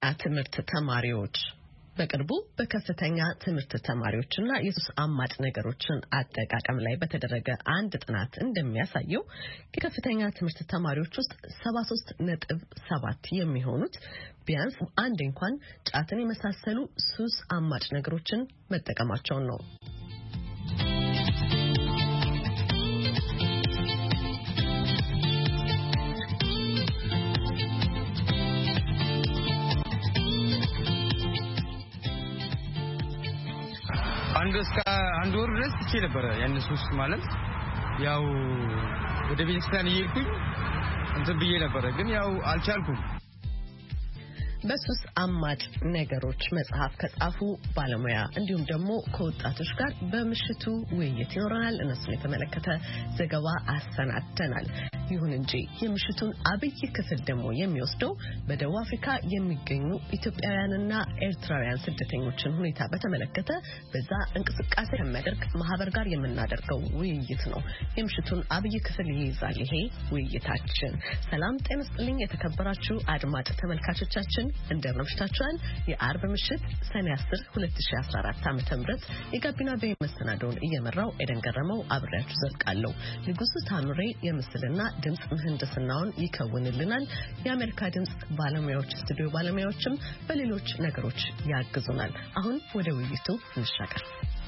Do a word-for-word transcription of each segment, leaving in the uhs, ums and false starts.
ትምህርት ተማሪዎች በቅርቡ በከፍተኛ ትምህርት ተማሪዎችና የሱስ አማጭ ነገሮችን አጠቃቀም ላይ በተደረገ አንድ ጥናት እንደሚያሳየው የከፍተኛ ትምህርት ተማሪዎች ውስጥ ሰባ ሶስት ነጥብ ሰባት የሚሆኑት ቢያንስ አንድ እንኳን ጫትን የመሳሰሉ ሱስ አማጭ ነገሮችን መጠቀማቸው ነው። አንድ እስከ አንድ ወር ድረስ ትቼ ነበር ያንሱስ ማለት ያው ወደ ቤተክርስቲያን እየሄድኩኝ እንትን ብዬ ነበር ግን ያው አልቻልኩም። በሱስ አማጭ ነገሮች መጽሐፍ ከጻፉ ባለሙያ እንዲሁም ደግሞ ከወጣቶች ጋር በምሽቱ ውይይት ይኖረናል። እነሱን የተመለከተ ዘገባ አሰናድተናል። ይሁን እንጂ የምሽቱን አብይ ክፍል ደግሞ የሚወስደው በደቡብ አፍሪካ የሚገኙ ኢትዮጵያውያንና ኤርትራውያን ስደተኞችን ሁኔታ በተመለከተ በዛ እንቅስቃሴ ከሚያደርግ ማህበር ጋር የምናደርገው ውይይት ነው። የምሽቱን አብይ ክፍል ይይዛል ይሄ ውይይታችን። ሰላም ጤና ይስጥልኝ የተከበራችሁ አድማጭ ተመልካቾቻችን እንደምናመሽታችኋል። የአርብ ምሽት ሰኔ አስር ሁለት ሺህ አስራ አራት ዓመተ ምህረት የጋቢና ቤ መሰናዶውን እየመራው ኤደን ገረመው አብሬያችሁ ዘልቃለሁ። ንጉሱ ታምሬ የምስልና ድምጽ ምህንድስናውን ይከውንልናል። የአሜሪካ ድምጽ ባለሙያዎች ስቱዲዮ ባለሙያዎችም በሌሎች ነገሮች ያግዙናል። አሁን ወደ ውይይቱ እንሻገር።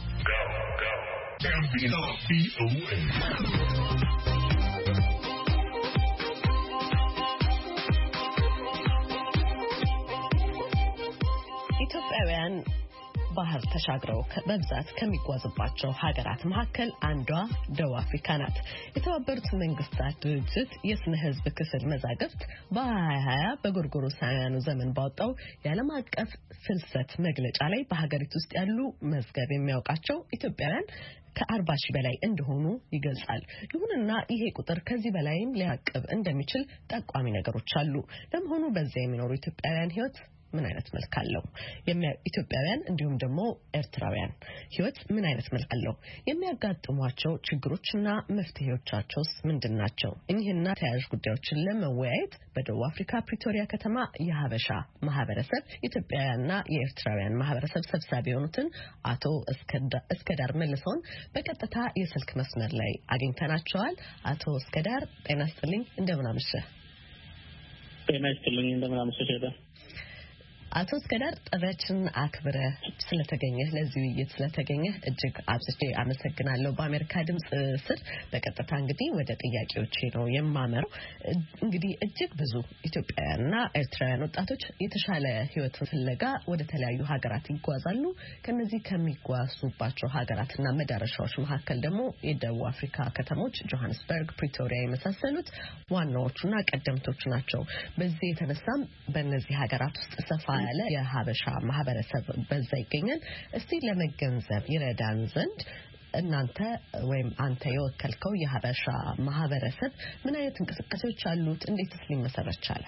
ኢትዮጵያውያን ባህር ተሻግረው በብዛት ከሚጓዙባቸው ሀገራት መካከል አንዷ ደቡብ አፍሪካ ናት። የተባበሩት መንግስታት ድርጅት የስነ ህዝብ ክፍል መዛግብት በሀያ ሀያ በጎርጎሮሳውያኑ ዘመን ባወጣው የዓለም አቀፍ ፍልሰት መግለጫ ላይ በሀገሪቱ ውስጥ ያሉ መዝገብ የሚያውቃቸው ኢትዮጵያውያን ከአርባ ሺህ በላይ እንደሆኑ ይገልጻል። ይሁንና ይሄ ቁጥር ከዚህ በላይም ሊያቅብ እንደሚችል ጠቋሚ ነገሮች አሉ። ለመሆኑ በዚያ የሚኖሩ ኢትዮጵያውያን ህይወት ምን አይነት መልክ አለው? ኢትዮጵያውያን እንዲሁም ደግሞ ኤርትራውያን ህይወት ምን አይነት መልክ አለው? የሚያጋጥሟቸው ችግሮችና መፍትሄዎቻቸውስ ምንድናቸው? እኚህና ተያያዥ ጉዳዮችን ለመወያየት በደቡብ አፍሪካ ፕሪቶሪያ ከተማ የሀበሻ ማህበረሰብ ኢትዮጵያውያንና የኤርትራውያን ማህበረሰብ ሰብሳቢ የሆኑትን አቶ እስከዳር መልሰውን በቀጥታ የስልክ መስመር ላይ አግኝተናቸዋል። አቶ እስከዳር ጤና ይስጥልኝ፣ እንደምን አመሸህ? ጤና ይስጥልኝ፣ እንደምን አመሸህ? አቶ እስከዳር ጥሪያችንን አክብረህ ስለተገኘህ ለዚህ ውይይት ስለተገኘህ እጅግ አብዝቼ አመሰግናለሁ። በአሜሪካ ድምጽ ስር በቀጥታ እንግዲህ ወደ ጥያቄዎቼ ነው የማመራው። እንግዲህ እጅግ ብዙ ኢትዮጵያውያንና ኤርትራውያን ወጣቶች የተሻለ ህይወት ፍለጋ ወደ ተለያዩ ሀገራት ይጓዛሉ። ከነዚህ ከሚጓዙባቸው ሀገራትና መዳረሻዎች መካከል ደግሞ የደቡብ አፍሪካ ከተሞች ጆሃንስበርግ፣ ፕሪቶሪያ የመሳሰሉት ዋናዎቹና ቀደምቶቹ ናቸው። በዚህ የተነሳም በእነዚህ ሀገራት ውስጥ ሰፋ ያለ የሀበሻ ማህበረሰብ በዛ ይገኛል። እስቲ ለመገንዘብ ይረዳን ዘንድ እናንተ ወይም አንተ የወከልከው የሀበሻ ማህበረሰብ ምን አይነት እንቅስቃሴዎች አሉት? እንዴትስ ሊመሰረት ቻለ?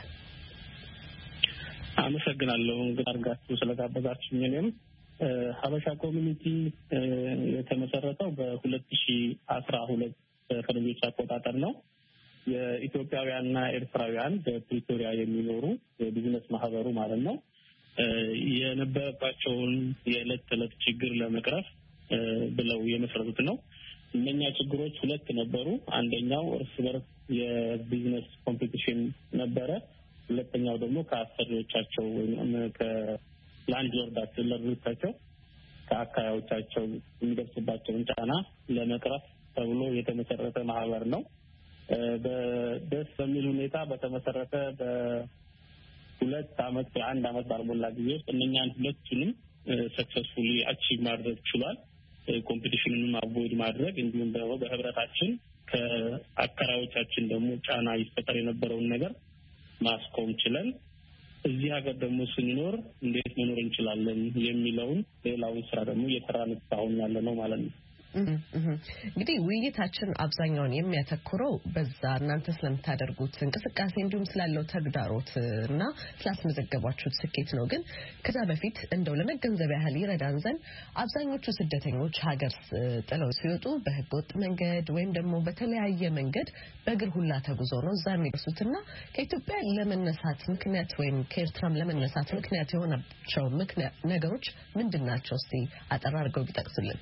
አመሰግናለሁ እንግዲህ አርጋችሁ ስለጋበዛችሁኝ። እኔም ሀበሻ ኮሚኒቲ የተመሰረተው በሁለት ሺህ አስራ ሁለት ፈረንጆች አቆጣጠር ነው። የኢትዮጵያውያንና ኤርትራውያን በፕሪቶሪያ የሚኖሩ የቢዝነስ ማህበሩ ማለት ነው የነበረባቸውን የዕለት ተዕለት ችግር ለመቅረፍ ብለው የመሰረቱት ነው። እነኛ ችግሮች ሁለት ነበሩ። አንደኛው እርስ በርስ የቢዝነስ ኮምፒቲሽን ነበረ። ሁለተኛው ደግሞ ከአሰሪዎቻቸው ወይም ከላንድ ሎርዳቸው ለርዶቻቸው ከአካባቢዎቻቸው የሚደርስባቸውን ጫና ለመቅረፍ ተብሎ የተመሰረተ ማህበር ነው። በደስ በሚል ሁኔታ በተመሰረተ በሁለት አመት አንድ አመት ባልሞላ ጊዜ ውስጥ እነኛን ሁለቱንም ሰክሰስፉሊ አቺቭ ማድረግ ችሏል። ኮምፒቲሽኑን አቮይድ ማድረግ እንዲሁም ደግሞ በህብረታችን ከአካባቢዎቻችን ደግሞ ጫና ይፈጠር የነበረውን ነገር ማስቆም ችለን እዚህ ሀገር ደግሞ ስንኖር እንዴት መኖር እንችላለን የሚለውን ሌላውን ስራ ደግሞ እየሰራን አሁን ያለ ነው ማለት ነው። እንግዲህ ውይይታችን አብዛኛውን የሚያተኩረው በዛ እናንተ ስለምታደርጉት እንቅስቃሴ እንዲሁም ስላለው ተግዳሮት እና ስላስመዘገባችሁት ስኬት ነው። ግን ከዛ በፊት እንደው ለመገንዘብ ያህል ይረዳን ዘንድ አብዛኞቹ ስደተኞች ሀገር ጥለው ሲወጡ በህገወጥ መንገድ ወይም ደግሞ በተለያየ መንገድ በእግር ሁላ ተጉዘው ነው እዛ የሚደርሱትና ከኢትዮጵያ ለመነሳት ምክንያት ወይም ከኤርትራም ለመነሳት ምክንያት የሆናቸው ምክንያት ነገሮች ምንድናቸው? እስቲ አጠር አድርገው ቢጠቅሱልን።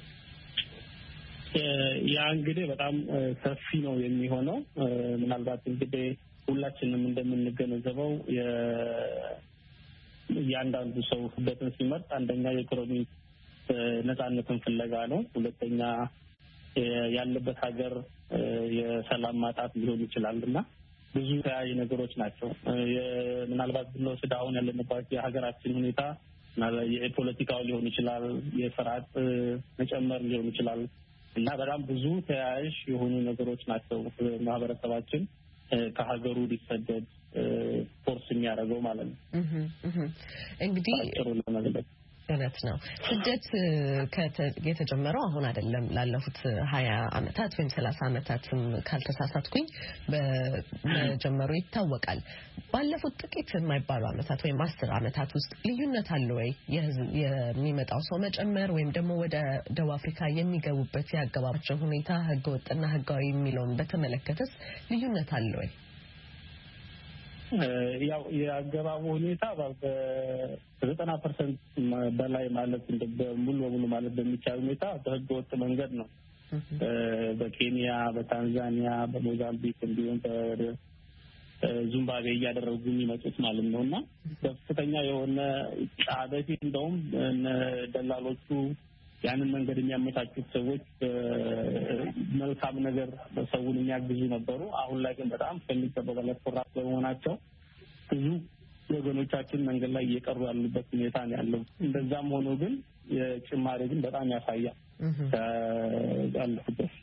ያ እንግዲህ በጣም ሰፊ ነው የሚሆነው። ምናልባት እንግዲህ ሁላችንም እንደምንገነዘበው የእያንዳንዱ ሰው ስደትን ሲመርጥ አንደኛ የኢኮኖሚ ነፃነትን ፍለጋ ነው። ሁለተኛ ያለበት ሀገር የሰላም ማጣት ሊሆን ይችላልና ብዙ ተያያዥ ነገሮች ናቸው። ምናልባት ብንወስድ አሁን ያለንበት የሀገራችን ሁኔታ የፖለቲካው ሊሆን ይችላል፣ የስርዓት መጨመር ሊሆን ይችላል እና በጣም ብዙ ተያያዥ የሆኑ ነገሮች ናቸው ማህበረሰባችን ከሀገሩ ሊሰደድ ፎርስ የሚያደርገው ማለት ነው። እንግዲህ እውነት ነው። ስደት ከተጀመረው አሁን አይደለም ላለፉት ሀያ አመታት ወይም ሰላሳ አመታትም ካልተሳሳትኩኝ በመጀመሩ ይታወቃል። ባለፉት ጥቂት የማይባሉ አመታት ወይም አስር አመታት ውስጥ ልዩነት አለ ወይ? የሚመጣው ሰው መጨመር ወይም ደግሞ ወደ ደቡብ አፍሪካ የሚገቡበት ያገባባቸው ሁኔታ ህገወጥና ህጋዊ የሚለውን በተመለከተስ ልዩነት አለ ወይ? ያው የአገባቡ ሁኔታ በዘጠና ፐርሰንት በላይ ማለት ሙሉ በሙሉ ማለት በሚቻል ሁኔታ በህገ ወጥ መንገድ ነው። በኬንያ፣ በታንዛኒያ፣ በሞዛምቢክ እንዲሁም በዚምባብዌ እያደረጉ የሚመጡት ማለት ነው እና ከፍተኛ የሆነ በፊት እንደውም ደላሎቹ ያንን መንገድ የሚያመቻቹት ሰዎች መልካም ነገር ሰውን የሚያግዙ ነበሩ። አሁን ላይ ግን በጣም ከሚጠበቀው በላይ ኮራፕት በመሆናቸው ብዙ ወገኖቻችን መንገድ ላይ እየቀሩ ያሉበት ሁኔታ ነው ያለው። እንደዛም ሆኖ ግን የጭማሪ ግን በጣም ያሳያል ያለበት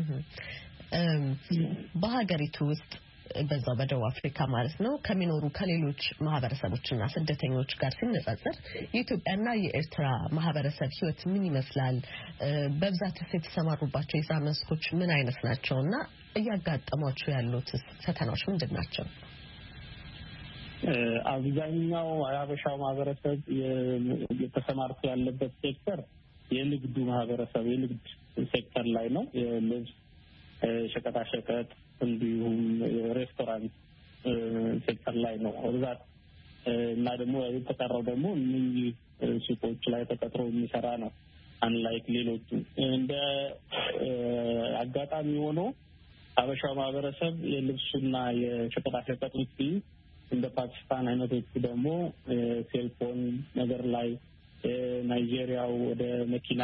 በሀገሪቱ ውስጥ በዛው በደቡብ አፍሪካ ማለት ነው ከሚኖሩ ከሌሎች ማህበረሰቦችና ስደተኞች ጋር ሲነጻጸር የኢትዮጵያና የኤርትራ ማህበረሰብ ህይወት ምን ይመስላል? በብዛት የተሰማሩባቸው የስራ መስኮች ምን አይነት ናቸውና እያጋጠሟቸው ያሉት ፈተናዎች ምንድን ናቸው? አብዛኛው የሀበሻው ማህበረሰብ የተሰማርቶ ያለበት ሴክተር የንግዱ ማህበረሰብ የንግድ ሴክተር ላይ ነው። የልብስ ሸቀጣሸቀጥ እንዲሁም ሬስቶራንት ሴክተር ላይ ነው በብዛት እና ደግሞ የተቀረው ደግሞ እነዚህ ሱቆች ላይ ተቀጥሮ የሚሰራ ነው። አንላይክ ሌሎቹ እንደ አጋጣሚ ሆኖ ሀበሻው ማህበረሰብ የልብሱና የሸቀጣሸቀጥ ውጪ እንደ ፓኪስታን አይነቶቹ ደግሞ ሴልፎን ነገር ላይ ናይጄሪያው ወደ መኪና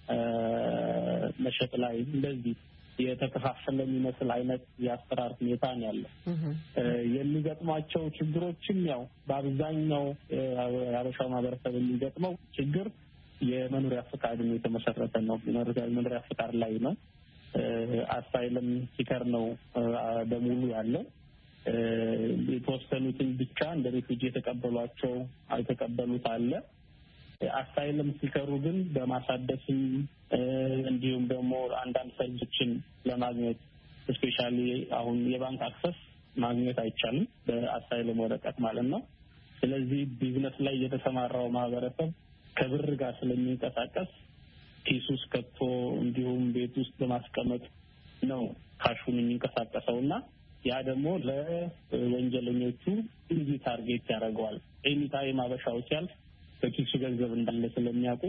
መሸጥ ላይ እንደዚህ የተከፋፈለ የሚመስል አይነት የአሰራር ሁኔታ ነው ያለው። የሚገጥማቸው ችግሮችም ያው በአብዛኛው የሀበሻው ማህበረሰብ የሚገጥመው ችግር የመኖሪያ ፈቃድ የተመሰረተ ነው። የመኖሪያ ፈቃድ ላይ ነው። አሳይለም ሲከር ነው በሙሉ ያለው። የተወሰኑትን ብቻ እንደ ሪፉጂ የተቀበሏቸው አይተቀበሉት አለ። አሳይለም ሲከሩ ግን በማሳደስም እንዲሁም ደግሞ አንዳንድ ሰርቪሶችን ለማግኘት ስፔሻሊ አሁን የባንክ አክሰስ ማግኘት አይቻልም በአሳይለም ወረቀት ማለት ነው። ስለዚህ ቢዝነስ ላይ የተሰማራው ማህበረሰብ ከብር ጋር ስለሚንቀሳቀስ ኪሱ ውስጥ ከቶ እንዲሁም ቤት ውስጥ በማስቀመጥ ነው ካሹን የሚንቀሳቀሰውና ያ ደግሞ ለወንጀለኞቹ ኢዚ ታርጌት ያደርገዋል። ኤኒ ታይም አበሻው ሲያልፍ በኪሱ ገንዘብ እንዳለ ስለሚያውቁ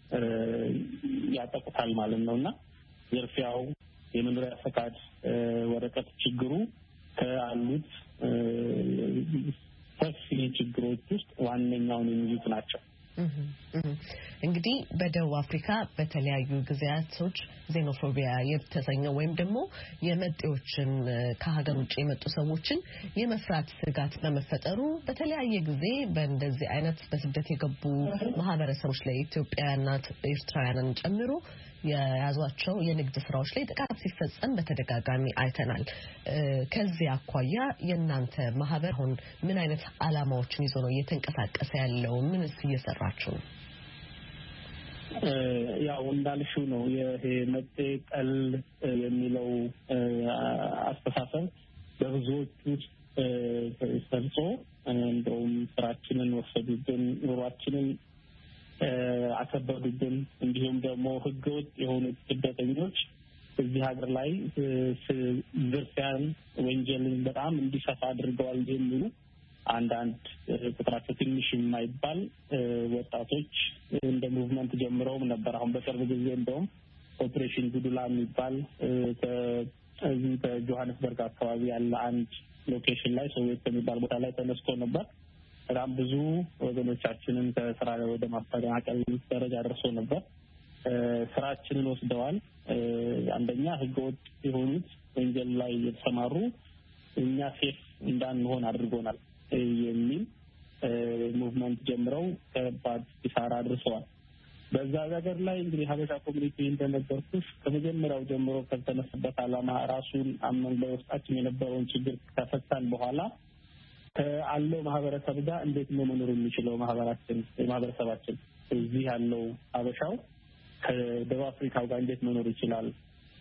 ያጠቁታል ማለት ነውና ዝርፊያው የመኖሪያ ፈቃድ ወረቀት ችግሩ ከአሉት ሰፊ ችግሮች ውስጥ ዋነኛውን የሚይዙት ናቸው። እንግዲህ በደቡብ አፍሪካ በተለያዩ ጊዜያቶች ዜኖፎቢያ የተሰኘው ወይም ደግሞ የመጤዎችን ከሀገር ውጭ የመጡ ሰዎችን የመፍራት ስጋት በመፈጠሩ በተለያየ ጊዜ በእንደዚህ አይነት በስደት የገቡ ማህበረሰቦች ላይ ኢትዮጵያውያንና ኤርትራውያንን ጨምሮ የያዟቸው የንግድ ስራዎች ላይ ጥቃት ሲፈጸም በተደጋጋሚ አይተናል። ከዚህ አኳያ የእናንተ ማህበር አሁን ምን አይነት አላማዎችን ይዞ ነው እየተንቀሳቀሰ ያለው? ምንስ እየሰራችሁ ነው? ያው እንዳልሽው ነው ይሄ መጤቀል የሚለው አስተሳሰብ በብዙዎች ውስጥ ሰርጾ እንደውም ስራችንን ወሰዱብን፣ ኑሯችንን አከበዱብን። እንዲሁም ደግሞ ህገወጥ የሆኑ ስደተኞች እዚህ ሀገር ላይ ዝርፊያን፣ ወንጀልን በጣም እንዲሰፋ አድርገዋል የሚሉ አንዳንድ ቁጥራቸው ትንሽ የማይባል ወጣቶች እንደ ሙቭመንት ጀምረውም ነበር። አሁን በቅርብ ጊዜ እንደውም ኦፕሬሽን ጉዱላ የሚባል ከዚህ ከጆሃንስበርግ አካባቢ ያለ አንድ ሎኬሽን ላይ ሶዌት የሚባል ቦታ ላይ ተነስቶ ነበር። በጣም ብዙ ወገኖቻችንን ከስራ ወደ ማፈናቀል ደረጃ ደርሶ ነበር። ስራችንን ወስደዋል። አንደኛ ህገወጥ የሆኑት ወንጀል ላይ የተሰማሩ እኛ ሴፍ እንዳንሆን አድርጎናል የሚል ሙቭመንት ጀምረው ከባድ ኪሳራ አድርሰዋል። በዛ ሀገር ላይ እንግዲህ ሀበሻ ኮሚኒቲ እንደነበርኩሽ ከመጀመሪያው ጀምሮ ከተነሳበት ዓላማ ራሱን አመን በውስጣችን የነበረውን ችግር ከፈታን በኋላ ከአለው ማህበረሰብ ጋር እንዴት ነው መኖር የሚችለው ማህበራችን ማህበረሰባችን እዚህ ያለው ሀበሻው ከደቡብ አፍሪካው ጋር እንዴት መኖር ይችላል?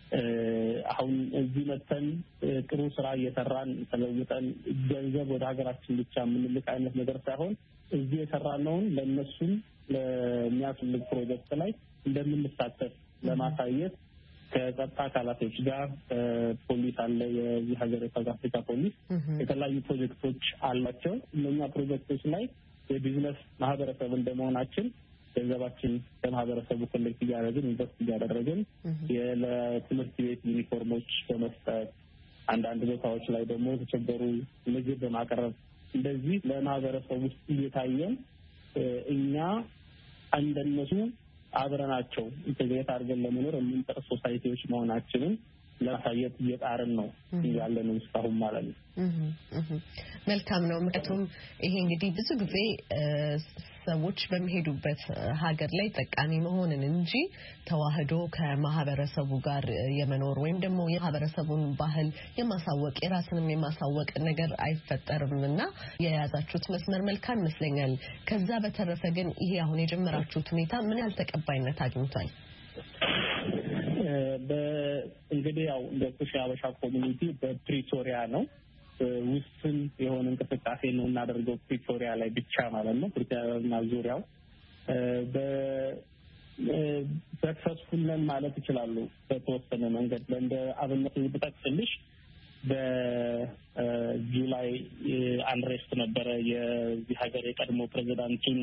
አሁን እዚህ መተን ጥሩ ስራ እየሰራን ተለውጠን ገንዘብ ወደ ሀገራችን ብቻ የምንልክ አይነት ነገር ሳይሆን እዚህ የሰራነውን ለእነሱም ለሚያስፈልግ ፕሮጀክት ላይ እንደምንሳተፍ ለማሳየት ከጸጥታ አካላቶች ጋር ፖሊስ አለ፣ የዚህ ሀገር የሳውዝ አፍሪካ ፖሊስ የተለያዩ ፕሮጀክቶች አላቸው። እነኛ ፕሮጀክቶች ላይ የቢዝነስ ማህበረሰብ እንደመሆናችን ገንዘባችን ከማህበረሰቡ ኮሌክት እያደረግን ኢንቨስት እያደረግን ለትምህርት ቤት ዩኒፎርሞች በመስጠት አንዳንድ ቦታዎች ላይ ደግሞ የተቸገሩ ምግብ በማቅረብ እንደዚህ ለማህበረሰቡ ውስጥ እየታየን እኛ እንደነሱ አብረናቸው ኢንተግሬት አድርገን ለመኖር የምንጠር ሶሳይቲዎች መሆናችንን ለማሳየት እየጣርን ነው ያለነው እስካሁን ማለት ነው። መልካም ነው። ምክንያቱም ይሄ እንግዲህ ብዙ ጊዜ ሰዎች በሚሄዱበት ሀገር ላይ ጠቃሚ መሆንን እንጂ ተዋህዶ ከማህበረሰቡ ጋር የመኖር ወይም ደግሞ የማህበረሰቡን ባህል የማሳወቅ የራስንም የማሳወቅ ነገር አይፈጠርምና የያዛችሁት መስመር መልካም ይመስለኛል። ከዛ በተረፈ ግን ይሄ አሁን የጀመራችሁት ሁኔታ ምን ያህል ተቀባይነት አግኝቷል? በእንግዲህ ያው እንደኩሽ ሀበሻ ኮሚኒቲ በፕሪቶሪያ ነው ውስን የሆነ እንቅስቃሴ ነው እናደርገው ፕሪቶሪያ ላይ ብቻ ማለት ነው። ፕሪቶሪያና ዙሪያው በሰክሰስፉል ነን ማለት ይችላሉ። በተወሰነ መንገድ እንደ አብነት ብጠቅስልሽ በጁላይ አንሬስት ነበረ የዚህ ሀገር የቀድሞ ፕሬዝዳንቱን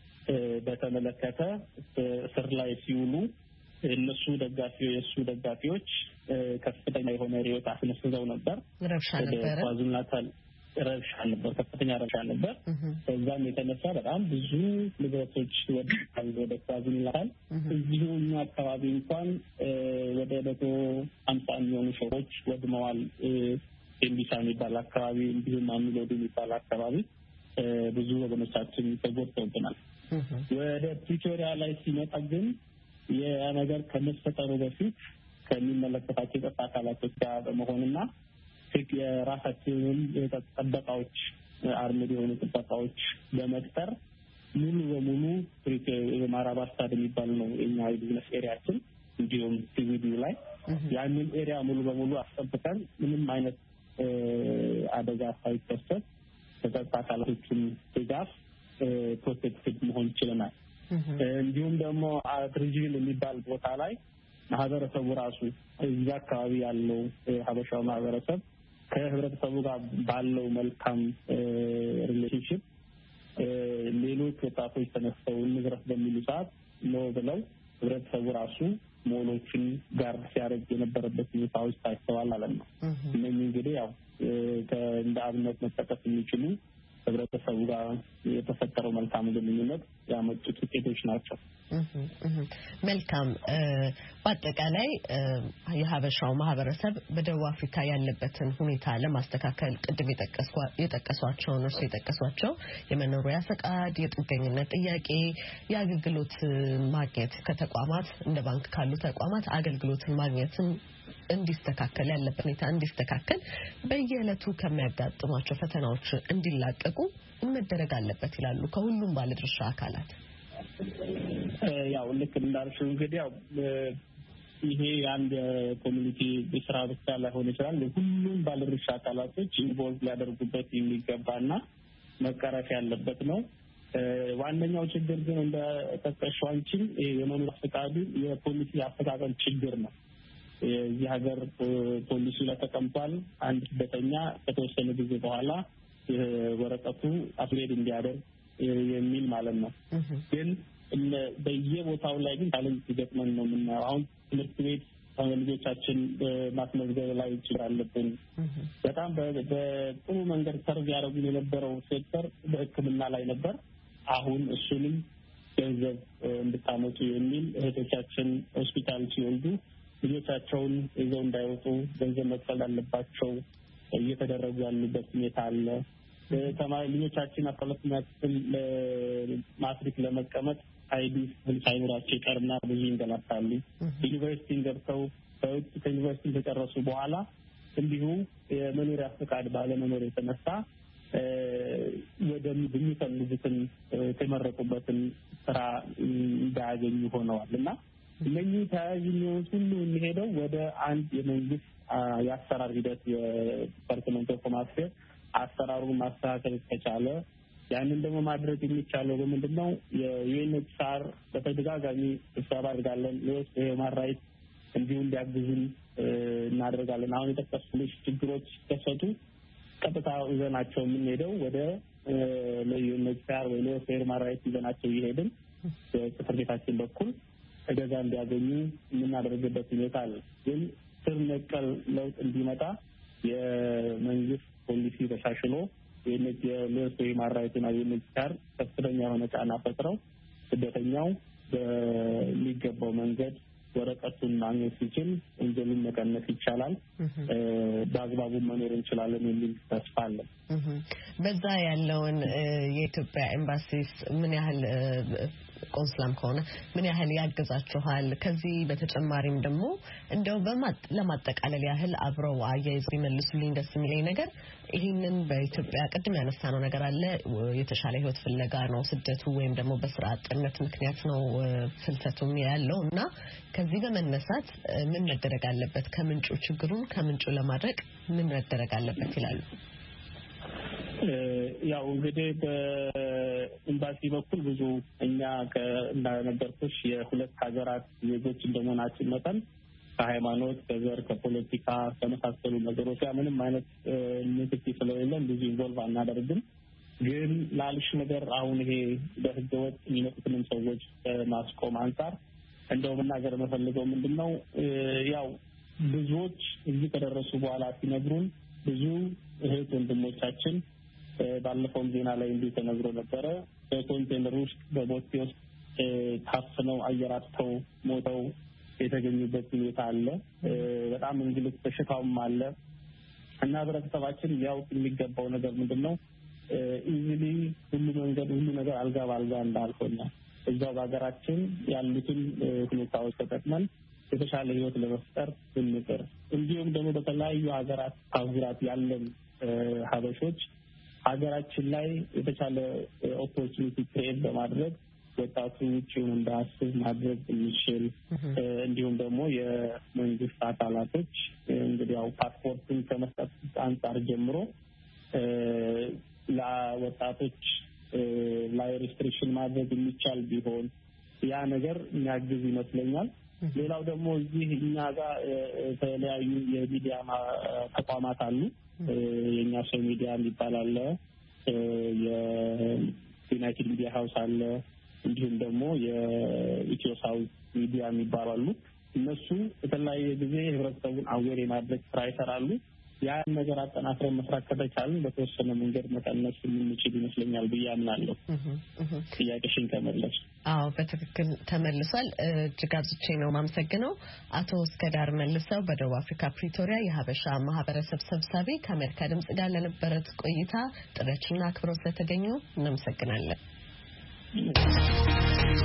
በተመለከተ እስር ላይ ሲውሉ እነሱ ደጋፊው የሱ ደጋፊዎች ከፍተኛ የሆነ ሪዮት አስነስተው ነበር። ረብሻ ነበር። ኳዙናታል ረብሻ ነበር፣ ከፍተኛ ረብሻ ነበር። በዛም የተነሳ በጣም ብዙ ንብረቶች ወድቀዋል ወደ ኳዙናታል። እዚሁ እኛ አካባቢ እንኳን ወደ መቶ ሃምሳ የሚሆኑ ሰዎች ወድመዋል። ኤምቢሳ የሚባል አካባቢ እንዲሁም አሚሎዲ የሚባል አካባቢ ብዙ ወገኖቻችን ተጎድተውብናል። ወደ ፕሪቶሪያ ላይ ሲመጣ ግን የነገር ከመፈጠሩ በፊት ከሚመለከታቸው የጸጥታ አካላቶች ጋር በመሆንና የራሳችንን ጥበቃዎች አርምድ የሆኑ ጥበቃዎች በመቅጠር ሙሉ በሙሉ ማራባስታድ የሚባል ነው የኛ የቢዝነስ ኤሪያችን እንዲሁም ሲቪዲው ላይ ያንን ኤሪያ ሙሉ በሙሉ አስጠብቀን ምንም አይነት አደጋ ሳይከሰት የጸጥታ አካላቶችን ድጋፍ ፕሮቴክትድ መሆን ይችላል። እንዲሁም ደግሞ አትሪጂን የሚባል ቦታ ላይ ማህበረሰቡ ራሱ እዛ አካባቢ ያለው ሀበሻው ማህበረሰብ ከህብረተሰቡ ጋር ባለው መልካም ሪሌሽንሺፕ ሌሎች ወጣቶች ተነስተው ንግረት በሚሉ ሰዓት ነው ብለው ህብረተሰቡ ራሱ ሞሎችን ጋር ሲያደርግ የነበረበት ሁኔታዎች ታይተዋል ማለት ነው። እነዚህ እንግዲህ ያው እንደ አብነት መጠቀስ የሚችሉ ህብረተሰቡ ጋር የተፈጠረው መልካም ግንኙነት ያመጡት ውጤቶች ናቸው። መልካም። በአጠቃላይ የሀበሻው ማህበረሰብ በደቡብ አፍሪካ ያለበትን ሁኔታ ለማስተካከል ቅድም የጠቀሷቸው እርሱ የጠቀሷቸው የመኖሪያ ፈቃድ፣ የጥገኝነት ጥያቄ፣ የአገልግሎት ማግኘት ከተቋማት እንደ ባንክ ካሉ ተቋማት አገልግሎትን ማግኘትም እንዲስተካከል ያለበት ሁኔታ እንዲስተካከል በየዕለቱ ከሚያጋጥሟቸው ፈተናዎች እንዲላቀቁ መደረግ አለበት ይላሉ ከሁሉም ባለድርሻ አካላት። ያው ልክ እንዳልሽው እንግዲህ ያው ይሄ አንድ ኮሚኒቲ በስራ ብቻ ላይሆን ይችላል ሁሉም ባለድርሻ አካላቶች ኢንቮልቭ ሊያደርጉበት የሚገባና መቀረፍ ያለበት ነው። ዋነኛው ችግር ግን እንደ ተጠቅሷንችን የመኖር ፈቃዱ የፖሊሲ አፈቃቀም ችግር ነው። የዚህ ሀገር ፖሊሲ ላይ ተቀምጧል። አንድ በተኛ ከተወሰነ ጊዜ በኋላ ወረቀቱ አፕግሬድ እንዲያደርግ የሚል ማለት ነው። ግን በየቦታው ላይ ግን ታለንት ይገጥመን ነው የምናየው። አሁን ትምህርት ቤት ልጆቻችን ማስመዝገብ ላይ ይችላልብን በጣም በጥሩ መንገድ ሰርቭ ያደርጉ የነበረው ሴክተር በሕክምና ላይ ነበር። አሁን እሱንም ገንዘብ እንድታመጡ የሚል እህቶቻችን ሆስፒታል ሲወልዱ ልጆቻቸውን ይዘው እንዳይወጡ ገንዘብ መክፈል አለባቸው እየተደረጉ ያሉበት ሁኔታ አለ። ተማሪ ልጆቻችን አፈለጥና ማትሪክ ለመቀመጥ አይዲ ሳይኖራቸው ይቀርና ብዙ ይንገላታሉ። ዩኒቨርሲቲ ገብተው ከዩኒቨርሲቲ ከጨረሱ በኋላ እንዲሁ የመኖሪያ ፈቃድ ባለመኖር የተነሳ ወደ የሚፈልጉትን የተመረቁበትን ስራ እንዳያገኙ ሆነዋልና እነኚህ ተያያዥነት ሁሉ የሚሄደው ወደ አንድ የመንግስት የአሰራር ሂደት የዲፓርትመንት ኦፍ ማስተር አሰራሩን ማስተካከል ከቻለ ያንን ደግሞ ማድረግ የሚቻለው በምንድነው የዩኤንኤችሲአር በተደጋጋሚ ስብሰባ አድርጋለን የሁማን ራይት እንዲሁ እንዲያግዙን እናደርጋለን። አሁን የተከሰቱ ችግሮች ተሰጡ ቀጥታ ይዘናቸው የምንሄደው ወደ ለዩኤንኤችሲአር ወይ ለሁማን ራይት ይዘናቸው ይሄድን በጽሕፈት ቤታችን በኩል እገዛ እንዲያገኙ የምናደርግበት ሁኔታ አለ። ግን ስር ነቀል ለውጥ እንዲመጣ የመንግስት ፖሊሲ ተሻሽሎ የሁማን ራይት እና የዩኤንኤችሲአር ከፍተኛ የሆነ ጫና ፈጥረው ስደተኛው በሚገባው መንገድ ወረቀቱን ማግኘት ሲችል ወንጀልን መቀነስ ይቻላል፣ በአግባቡ መኖር እንችላለን የሚል ተስፋ አለ። በዛ ያለውን የኢትዮጵያ ኤምባሲስ ምን ያህል ቆንስላም ከሆነ ምን ያህል ያገዛችኋል? ከዚህ በተጨማሪም ደግሞ እንደው ለማጠቃለል ያህል አብረው አያይዘው ይመልሱልኝ ደስ የሚለኝ ነገር ይሄንን በኢትዮጵያ ቀድም ያነሳነው ነገር አለ። የተሻለ ህይወት ፍለጋ ነው ስደቱ ወይም ደግሞ በስራ አጥነት ምክንያት ነው ፍልሰቱም ያለው እና ከዚህ በመነሳት ምን መደረግ አለበት? ከምንጩ ችግሩን ከምንጩ ለማድረግ ምን መደረግ አለበት ይላሉ? ያው እንግዲህ በኤምባሲ በኩል ብዙ እኛ ከእንዳነበርኩሽ የሁለት ሀገራት ዜጎች እንደመሆናችን መጠን ከሃይማኖት፣ ከዘር፣ ከፖለቲካ ከመሳሰሉ ነገሮች ጋር ምንም አይነት ንክኪ ስለሌለን ብዙ ኢንቮልቭ አናደርግም። ግን ላልሽ ነገር አሁን ይሄ በህገወጥ የሚመጡትን ሰዎች ማስቆም አንጻር እንደው መናገር መፈልገው ምንድነው ያው ብዙዎች እዚህ ከደረሱ በኋላ ሲነግሩን ብዙ እህት ወንድሞቻችን ባለፈው ዜና ላይ እንዲህ ተነግሮ ነበረ በኮንቴነር ውስጥ በቦቴ ውስጥ ታፍነው አየራተው ሞተው የተገኙበት ሁኔታ አለ። በጣም እንግልት በሽታውም አለ እና ህብረተሰባችን ያውቅ የሚገባው ነገር ምንድነው ኢዚሊ ሁሉ መንገድ ሁሉ ነገር አልጋ ባልጋ እንዳልሆነ እዛው በሀገራችን ያሉትን ሁኔታዎች ተጠቅመን የተሻለ ህይወት ለመፍጠር እንጥር። እንዲሁም ደግሞ በተለያዩ ሀገራት አህጉራት ያለን ሀበሾች ሀገራችን ላይ የተሻለ ኦፖርቹኒቲ ክሬት በማድረግ ወጣቱ ውጪውን እንዳያስብ ማድረግ የሚችል እንዲሁም ደግሞ የመንግስት አካላቶች እንግዲህ ያው ፓስፖርትን ከመስጠት አንጻር ጀምሮ ለወጣቶች ላይ ሪስትሪክሽን ማድረግ የሚቻል ቢሆን ያ ነገር የሚያግዝ ይመስለኛል። ሌላው ደግሞ እዚህ እኛ ጋር የተለያዩ የሚዲያ ተቋማት አሉ። የኛ ሰው ሚዲያ የሚባል አለ፣ የዩናይትድ ሚዲያ ሃውስ አለ፣ እንዲሁም ደግሞ የኢትዮ ሳውዝ ሚዲያ የሚባሉ አሉ። እነሱ የተለያየ ጊዜ ህብረተሰቡን አዌር የማድረግ ስራ ይሰራሉ። ያን ነገር አጠናክረን መስራት ከተቻልን በተወሰነ መንገድ መቀነስ የምንችል ይመስለኛል ብዬ አምናለሁ። ጥያቄሽን ከመለስ አዎ በትክክል ተመልሷል። እጅግ አብዝቼ ነው ማመሰግነው። አቶ እስከዳር መልሰው በደቡብ አፍሪካ ፕሪቶሪያ የሀበሻ ማህበረሰብ ሰብሳቢ ከአሜሪካ ድምጽ ጋር ለነበረት ቆይታ ጥሪያችንን አክብረው ስለተገኙ እናመሰግናለን።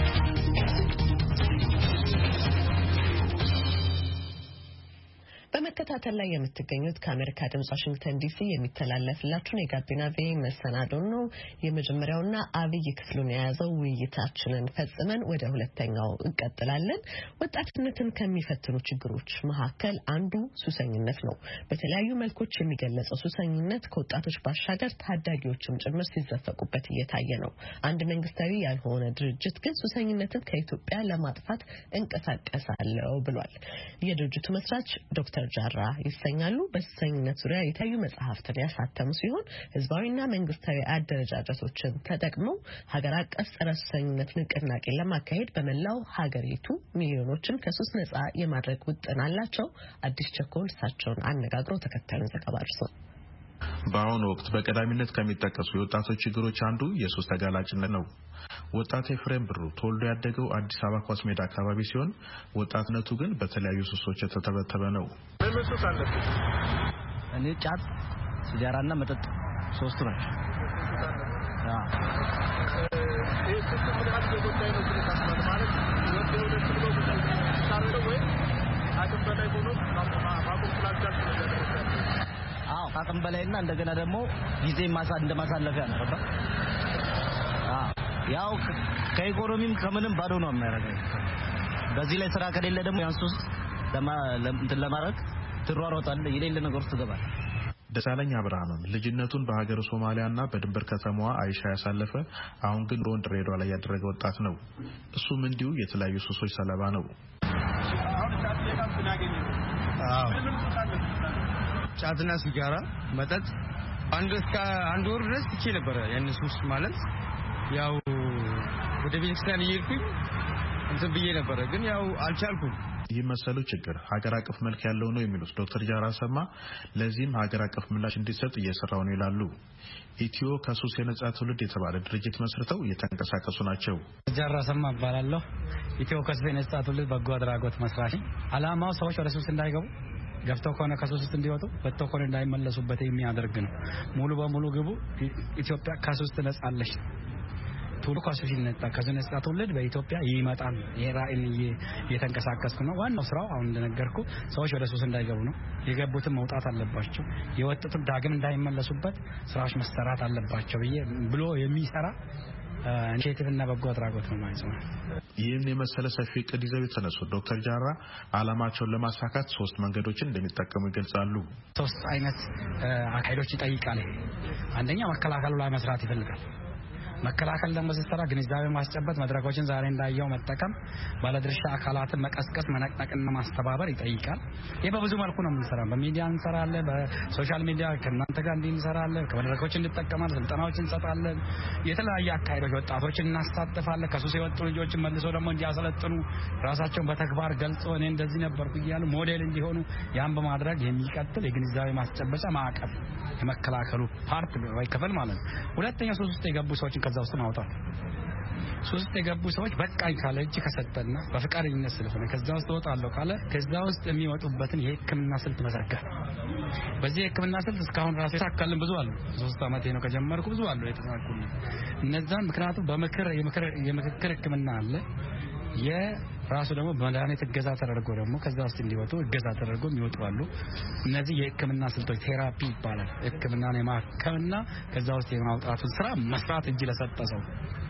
በመከ በመከታተል ላይ የምትገኙት ከአሜሪካ ድምጽ ዋሽንግተን ዲሲ የሚተላለፍላችሁን የጋቢና ቪኦኤ መሰናዶን ነው። የመጀመሪያውና አብይ ክፍሉን የያዘው ውይይታችንን ፈጽመን ወደ ሁለተኛው እንቀጥላለን። ወጣትነትን ከሚፈትኑ ችግሮች መካከል አንዱ ሱሰኝነት ነው። በተለያዩ መልኮች የሚገለጸው ሱሰኝነት ከወጣቶች ባሻገር ታዳጊዎችም ጭምር ሲዘፈቁበት እየታየ ነው። አንድ መንግስታዊ ያልሆነ ድርጅት ግን ሱሰኝነትን ከኢትዮጵያ ለማጥፋት እንቀሳቀሳለሁ ብሏል። የድርጅቱ መስራች ዶክተር ጃራ ይሰኛሉ። በሱሰኝነት ዙሪያ የተለያዩ መጽሐፍትን ያሳተሙ ሲሆን ህዝባዊና መንግስታዊ አደረጃጀቶችን ተጠቅመው ሀገር አቀፍ ጸረ ሱሰኝነት ንቅናቄ ለማካሄድ በመላው ሀገሪቱ ሚሊዮኖችን ከሱስ ነጻ የማድረግ ውጥን አላቸው። አዲስ ቸኮል እሳቸውን አነጋግሮ ተከታዩን ዘገባ አድርሷል። በአሁኑ ወቅት በቀዳሚነት ከሚጠቀሱ የወጣቶች ችግሮች አንዱ የሱስ ተጋላጭነት ነው። ወጣት ኤፍሬም ብሩ ተወልዶ ያደገው አዲስ አበባ ኳስ ሜዳ አካባቢ ሲሆን ወጣትነቱ ግን በተለያዩ ሱሶች የተተበተበ ነው። ሱስ አለበት። እኔ ጫት፣ ሲጋራና መጠጥ ሶስቱ ናቸው። አዎ እሱ ምን ያህል የጎዳይ ነው ስለታስባለ ማለት ወደ ወደ ትብሎ ታረው ወይ አቅም በላይ ሆኖ ማቆም ስላልቻለ አዎ አቅም በላይና እንደገና ደግሞ ጊዜ ማሳ እንደማሳለፊያ ነው። አዎ ያው ከኢኮኖሚም ከምንም ባዶ ነው የሚያደርገው። በዚህ ላይ ስራ ከሌለ ደግሞ ያንሱስ ለማለም ለማረግ ትሯሯጣለህ፣ የሌለ ነገር ውስጥ ትገባለህ። ደሳለኝ አብርሃም ልጅነቱን በሀገር ሶማሊያና በድንበር ከተማዋ አይሻ ያሳለፈ አሁን ግን ሮንድ ሬዲዮ ላይ ያደረገ ወጣት ነው። እሱም እንዲሁ የተለያዩ ሱሶች ሰለባ ነው። አዎ ጫትና ሲጋራ፣ መጠጥ አንድ እስከ አንድ ወር ድረስ ትቼ ነበር። ያን ሱስ ማለት ያው ወደ ቤተክርስቲያን እየሄድኩኝ እንትን ብዬ ነበር፣ ግን ያው አልቻልኩም። ይህ መሰሉ ችግር ሀገር አቀፍ መልክ ያለው ነው የሚሉት ዶክተር ጃራ ሰማ ለዚህም ሀገር አቀፍ ምላሽ እንዲሰጥ እየሰራው ነው ይላሉ። ኢትዮ ከሱስ የነጻ ትውልድ የተባለ ድርጅት መስርተው እየተንቀሳቀሱ ናቸው። ጃራ ሰማ እባላለሁ። ኢትዮ ከሱስ የነጻ ትውልድ በጎ አድራጎት መስራች። አላማው ሰዎች ወደ ሱስ እንዳይገቡ ገፍተው ከሆነ ከሱስ ውስጥ እንዲወጡ ወጥተው ከሆነ እንዳይመለሱበት የሚያደርግ ነው። ሙሉ በሙሉ ግቡ ኢትዮጵያ ከሱስ ትነጻለች። ቱሉ ከሱስ ይነጣ ከሱስ ነጻ ትውልድ በኢትዮጵያ ይመጣል። የራእይን እየተንቀሳቀስኩ ነው። ዋናው ስራው አሁን እንደነገርኩ ሰዎች ወደ ሱስ እንዳይገቡ ነው። የገቡትም መውጣት አለባቸው። የወጡትም ዳግም እንዳይመለሱበት ስራዎች መሰራት አለባቸው ብሎ የሚሰራ ኢኒሼቲቭና በጎ አድራጎት ነው ማለት ነው። ይህን የመሰለ ሰፊ እቅድ ይዘው የተነሱት ዶክተር ጃራ አላማቸውን ለማሳካት ሶስት መንገዶችን እንደሚጠቀሙ ይገልጻሉ። ሶስት አይነት አካሄዶች ይጠይቃል። አንደኛ መከላከሉ ላይ መስራት ይፈልጋል። መከላከል ደግሞ ሲሰራ ግንዛቤ ማስጨበጥ፣ መድረኮችን ዛሬ እንዳየው መጠቀም፣ ባለድርሻ አካላትን መቀስቀስ፣ መነቅነቅና ማስተባበር ይጠይቃል። ይሄ በብዙ መልኩ ነው የምንሰራው። በሚዲያ እንሰራለን፣ በሶሻል ሚዲያ ከእናንተ ጋር እንሰራለን፣ ከመድረኮች እንጠቀማለን፣ ስልጠናዎችን እንሰጣለን፣ የተለያየ አካሄዶች ወጣቶችን እናሳትፋለን። ከሱስ የወጡ ልጆችን መልሶ ደግሞ እንዲያሰለጥኑ ራሳቸውን በተግባር ገልጾ እኔ እንደዚህ ነበርኩ እያሉ ሞዴል እንዲሆኑ ያን በማድረግ የሚቀጥል የግንዛቤ ማስጨበጫ ማዕቀፍ የመከላከሉ ፓርት ወይ ክፍል ማለት ነው። ሁለተኛው ሱስ ውስጥ የገቡ ሰዎችን ከዛ ውስጥ ማውጣት። ሱስ ውስጥ የገቡ ሰዎች በቃኝ ካለ እጅ ከሰጠና በፍቃደኝነት ስለሆነ ከዛ ውስጥ ወጣለሁ ካለ ከዛ ውስጥ የሚወጡበትን የሕክምና ስልት መዘርጋት። በዚህ የሕክምና ስልት እስካሁን ራሴ ታካልን ብዙ አሉ። ሶስት አመቴ ነው ከጀመርኩ ብዙ አሉ የተሳኩልኝ። እነዛን ምክንያቱም በምክር የምክር የምክክር ሕክምና አለ። የራሱ ደግሞ በመድኃኒት እገዛ ተደርጎ ደግሞ ከዛ ውስጥ እንዲወጡ እገዛ ተደርጎ የሚወጡ አሉ። እነዚህ የሕክምና ስልቶች ቴራፒ ይባላል። ሕክምናን የማከምና ከዛ ውስጥ የማውጣቱን ስራ መስራት እጅ ለሰጠ ሰው።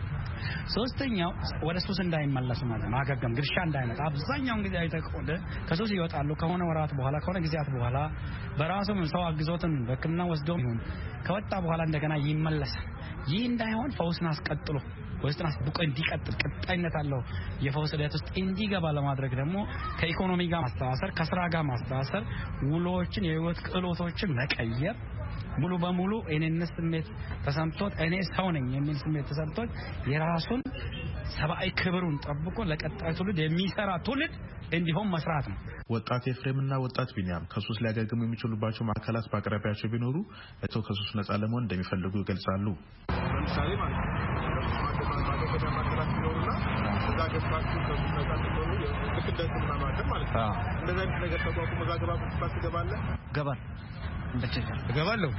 ሶስተኛው ወደ ሱስ እንዳይመለሱ ማለት ማገገም፣ ግርሻ እንዳይመጣ። አብዛኛውን ጊዜ አይተቆደ ከሱስ ይወጣሉ ከሆነ ወራት በኋላ ከሆነ ጊዜያት በኋላ በራሱም ሰው አግዞትን በሕክምና ወስዶ ይሁን ከወጣ በኋላ እንደገና ይመለሳል። ይህ እንዳይሆን ፈውስን አስቀጥሎ ወስጥና ቡቀ እንዲቀጥል ቀጣይነት አለው የፈውስ ሂደት ውስጥ እንዲገባ ለማድረግ ደግሞ ከኢኮኖሚ ጋር ማስተሳሰር፣ ከስራ ጋር ማስተሳሰር፣ ውሎችን የህይወት ክህሎቶችን መቀየር፣ ሙሉ በሙሉ እኔነት ስሜት ተሰምቶት እኔ ሰው ነኝ የሚል ስሜት ተሰምቶት የራሱን ሰብአዊ ክብሩን ጠብቆ ለቀጣይ ትውልድ የሚሰራ ትውልድ እንዲሆን መስራት ነው። ወጣት ኤፍሬምና ወጣት ቢኒያም ከሱስ ሊያገግሙ የሚችሉባቸው ማዕከላት በአቅራቢያቸው ቢኖሩ እተው ከሱስ ነጻ ለመሆን እንደሚፈልጉ ይገልጻሉ። ለምሳሌ ማለት ነው ማገገሚያ ማዕከላት ቢኖሩና እዛ ገብታችሁ ከሱስ ነጻ ስትሆኑ ልክ እንደ ሕክምና ማዕከል ማለት ነው። እንደዚህ አይነት ነገር ተቋቁሞ እዛ ገባ ብትባል ትገባለህ? ገባል እንደዚህ እገባለሁ።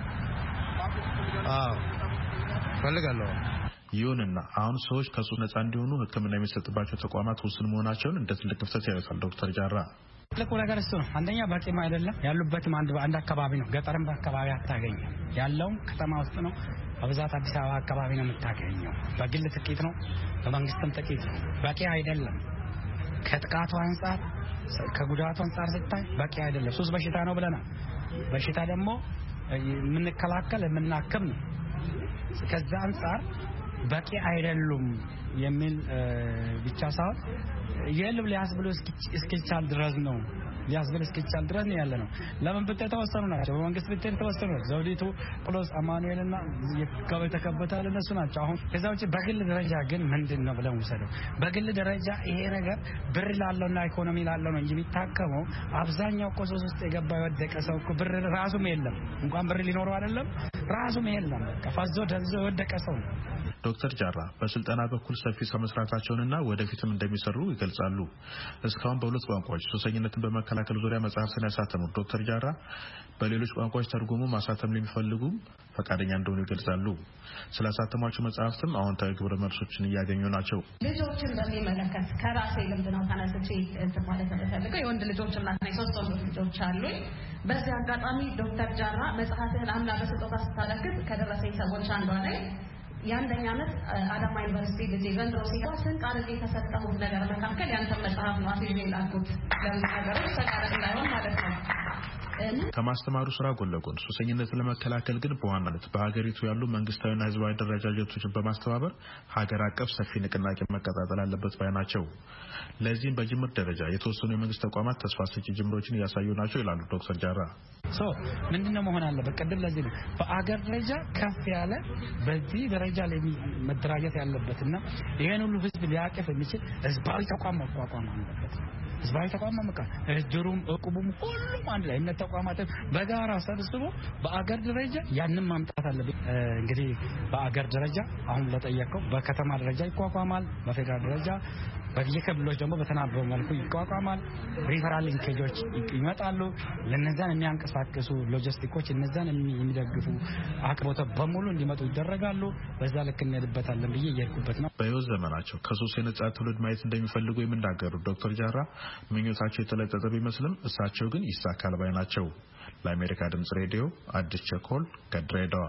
አዎ ፈልጋለሁ። ይሁንና አሁን ሰዎች ከሱስ ነጻ እንዲሆኑ ሕክምና የሚሰጥባቸው ተቋማት ውስን መሆናቸውን እንደ ትልቅ ክፍተት ያነሳል ዶክተር ጃራ። ለቆ ነገር እሱ ነው አንደኛ በቂም አይደለም ያሉበትም አንድ በአንድ አካባቢ ነው ገጠርም በአካባቢ አታገኝም ያለው ከተማ ውስጥ ነው በብዛት አዲስ አበባ አካባቢ ነው የምታገኘው በግል ጥቂት ነው በመንግስትም ጥቂት ነው በቂ አይደለም ከጥቃቱ አንፃር ከጉዳቱ አንፃር ሲታይ በቂ አይደለም ሶስት በሽታ ነው ብለናል በሽታ ደግሞ የምንከላከል የምናከም ነው ከዛ አንፃር በቂ አይደሉም የሚል ብቻ ሳይሆን የለም ሊያስብሉ እስኪቻል ድረስ ነው ሊያስብል እስኪቻል ድረስ ነው ያለ ነው ለምን ብቻ ተወሰኑ ናቸው በመንግስት ብቻ ተወሰኑ ዘውዲቱ ፕሎስ አማኑኤልና የካበ ተከበታል እነሱ ናቸው አሁን ከዛው በግል ደረጃ ግን ምንድነው ብለው ወሰደው በግል ደረጃ ይሄ ነገር ብር ላለውና ኢኮኖሚ ላለው ነው እንጂ የሚታከመው አብዛኛው ቆሶስ ውስጥ የገባ ወደቀ ሰው እኮ ብር ራሱም የለም እንኳን ብር ሊኖረው አይደለም ራሱም የለም ከፋዞ ደንዞ ወደቀ ሰው ዶክተር ጃራ በስልጠና በኩል ሰፊ ሰመስራታቸውንና ወደፊትም እንደሚሰሩ ይገልጻሉ እስካሁን በሁለት ቋንቋዎች ሱሰኝነትን በመከላከል ዙሪያ መጽሐፍትን ያሳተሙት ዶክተር ጃራ በሌሎች ቋንቋዎች ተርጉሞ ማሳተም ለሚፈልጉ ፈቃደኛ እንደሆኑ ይገልጻሉ ስላሳተሟቸው መጽሐፍትም አዎንታዊ ግብረ መልሶችን እያገኙ ናቸው ልጆችን በሚመለከት ከራሴ ልምድ ነው ተነስቼ እንትን ማለት ተፈልገው የወንድ ልጆች እና ሶስት ወንድ ልጆች አሉኝ በዚህ አጋጣሚ ዶክተር ጃራ መጽሐፍህን አምና በስጦታ ስታለክት ከደረሰኝ ሰዎች አንዷ ላይ ያንደኛ ዓመት አዳማ ዩኒቨርሲቲ ልጅ ዘንድሮ ሲገባ ስንት አርጌ ተሰጠሁት ነገር መካከል ያንተ መጽሐፍ ነው አትይዤ ላኩት ለምን ነገሮች ተቃራኒ እንዳይሆን ማለት ነው ከማስተማሩ ስራ ጎን ለጎን ሱሰኝነትን ለመከላከል ግን በዋናነት በሀገሪቱ ያሉ መንግስታዊና ህዝባዊ ደረጃጀቶችን በማስተባበር ሀገር አቀፍ ሰፊ ንቅናቄ መቀጣጠል አለበት ባይ ናቸው ለዚህም በጅምር ደረጃ የተወሰኑ የመንግስት ተቋማት ተስፋ ሰጪ ጅምሮችን እያሳዩ ናቸው ይላሉ ዶክተር ጃራ ሶ ምንድነው መሆን አለበት ቀደም ለዚህ ነው በአገር ደረጃ ከፍ ያለ በዚህ ደረጃ ላይ መደራጀት ያለበትና ይሄን ሁሉ ህዝብ ሊያቀፍ የሚችል ህዝባዊ ተቋም መቋቋም አለበት ህዝባዊ ተቋም መመካ እድሩም እቁቡም ሁሉም አንድ ላይ እነ ተቋማት በጋራ ሰብስቦ በአገር ደረጃ ያንን ማምጣት አለበት እንግዲህ በአገር ደረጃ አሁን ለጠየቀው በከተማ ደረጃ ይቋቋማል በፌደራል ደረጃ በየክልሎች ደግሞ በተናበበ መልኩ ይቋቋማል ሪፈራል ሊንኬጆች ይመጣሉ ለነዛን የሚያንቀሳቅሱ ሎጂስቲኮች እነዛን የሚደግፉ አቅርቦት በሙሉ እንዲመጡ ይደረጋሉ በዛ ልክ እንሄድበታለን ብዬ እየሄድኩበት ነው በህይወት ዘመናቸው ከሱስ የነጻ ትውልድ ማየት እንደሚፈልጉ የሚናገሩት ዶክተር ጃራ ምኞታቸው የተለጠጠ ቢመስልም እሳቸው ግን ይሳካል ባይ ናቸው ለአሜሪካ ድምጽ ሬዲዮ አዲስ ቸኮል ከድሬዳዋ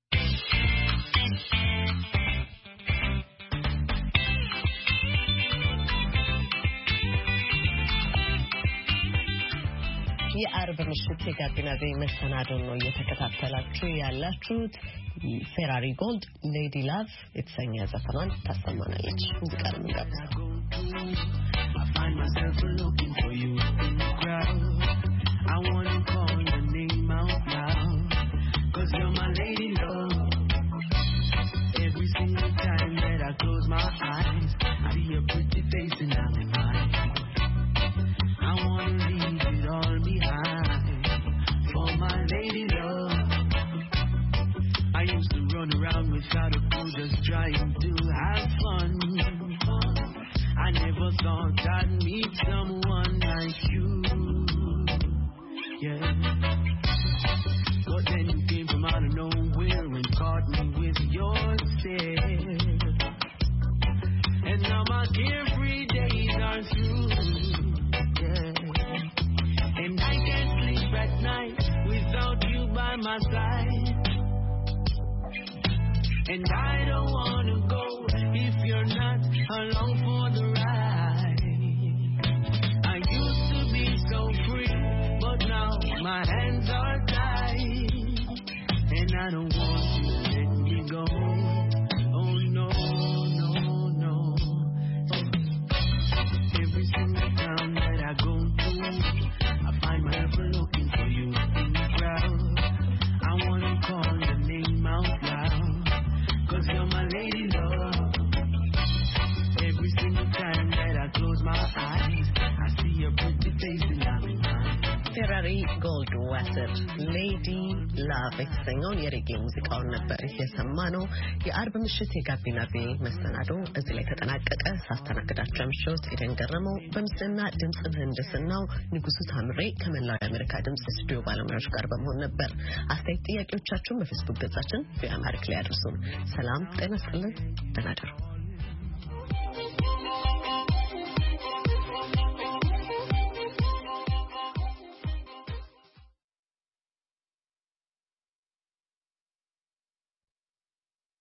የአርብ ምሽት የጋቢና ቪ መሰናዶ ነው እየተከታተላችሁ ያላችሁት ፌራሪ ጎልድ ሌዲ ላቭ የተሰኘ ዘፈኗን ታሰማናለች ሙዚቃ ነው የሚጋብዘው I find myself looking for you in the crowd I want to call your name out loud Cause you're my lady love Every single time that I close my eyes I see your pretty face and I'm in mine I want to leave it all behind For my lady love I used to run around without a clue Just trying to have fun I never thought I'd meet someone like you Yeah But then you came from out of nowhere And caught me with your stare And now my carefree days are through Yeah And I can't sleep at night Without you by my side And I don't wanna go If you're not along for the ride I used to be so free But now my hands are tied And I don't want you to let me go Oh no, no, no Every single town that I go to I find myself looking for you in the crowd I wanna call your name out loud Cause you're my lady love Every single time that I close my eyes I see your pretty face and I'm in mine ፌራሪ ጎልድ ዋተር ሌዲ ላቭ የተሰኘውን የሬጌ ሙዚቃውን ነበር የሰማነው የአርብ ምሽት የጋቢና ቪ መሰናዶ እዚህ ላይ ተጠናቀቀ ሳስተናግዳችሁ ምሽት ኤደን ገረመው በምስልና ድምጽ ምህንድስናው ንጉሱ ታምሬ ከመላው የአሜሪካ ድምጽ ስቱዲዮ ባለሙያዎች ጋር በመሆን ነበር አስተያየት ጥያቄዎቻችሁን በፌስቡክ ገጻችን ቪኦኤ አማርኛ ላይ አድርሱን ሰላም ጤና ይስጥልኝ ደህና እደሩ